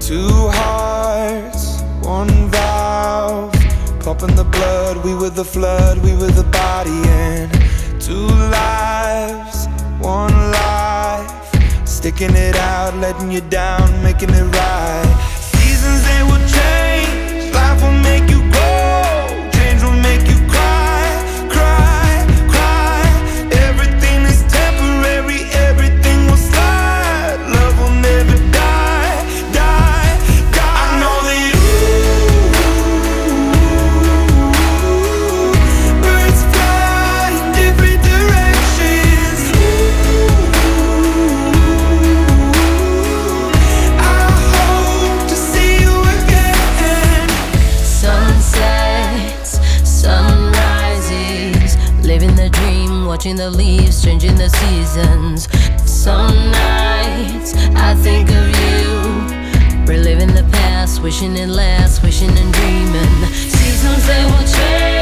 Two hearts, one valve, pumping the blood. We were the flood, we were the body. And two lives, one life, sticking it out, letting you down, making it right. Seasons, they will change, life will make you grow, change will make you cry, cry, cry. Everything is temporary, everything will slide. Love will never die, die, die. I know that birds fly in different directions. I hope to see you again. Sunsets, sunrises, living the dream, watching the leaves, changing the seasons. Some nights I think of you, reliving the past, wishing it lasts, wishing and dreaming. Seasons, they will change.